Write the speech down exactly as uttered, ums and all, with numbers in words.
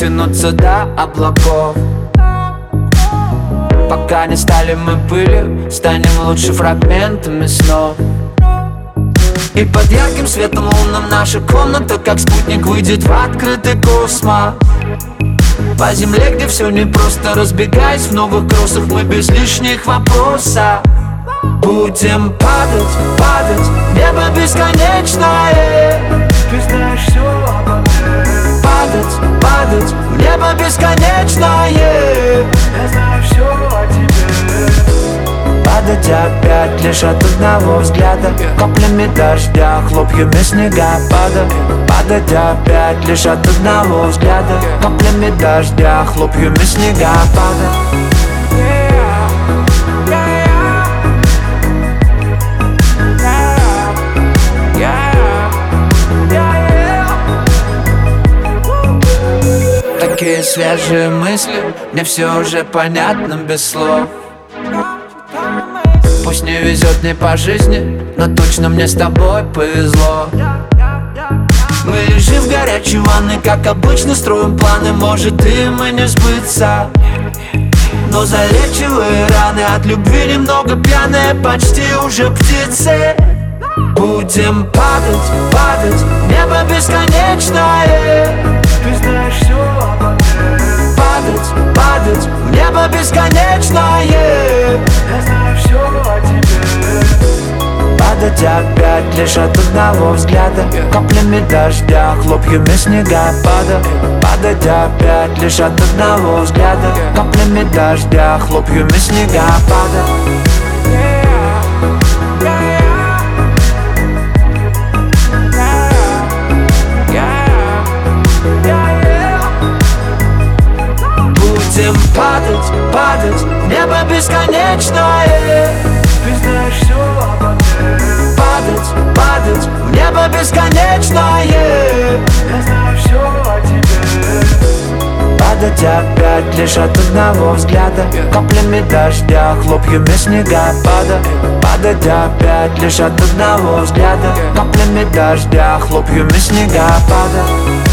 дотянуться до облаков. Пока не стали мы пылью, станем лучше фрагментами снов. И под ярким светом лунным наша комната, как спутник, выйдет в открытый космос. По земле, где все непросто, разбегаясь в новых кроссах, мы без лишних вопросов будем падать, падать, небо бесконечное. Ты знаешь все обо мне. Падать, падать, небо бесконечное. Я знаю все о тебе. Падать опять лишь от одного взгляда, каплями дождя, хлопьями снегопада. Падать опять лишь от одного взгляда, каплями дождя, хлопьями снегопада. Такие свежие мысли, мне все уже понятно без слов. Пусть не везет мне по жизни, но точно мне с тобой повезло. Мы лежим в горячей ванной, как обычно строим планы. Может им и не сбыться, но залечивая раны от любви немного пьяные, почти уже птицы. Будем падать, падать, небо бесконечное. Ты знаешь все обо мне. Падать, падать, небо бесконечное. Я знаю все о тебе. Падать опять лишь от одного взгляда, каплями дождя, хлопьями снегопада. Падать опять лишь от одного взгляда, каплями дождя, хлопьями снегопада. Будем падать, падать, небо бесконечное. Ты знаешь все обо мне. Падать, падать, небо бесконечное. Я знаю все о тебе. Падать опять лишь от одного взгляда, каплями дождя, хлопьями снегопада. Падать опять лишь от одного взгляда, каплями дождя, хлопьями снегопада.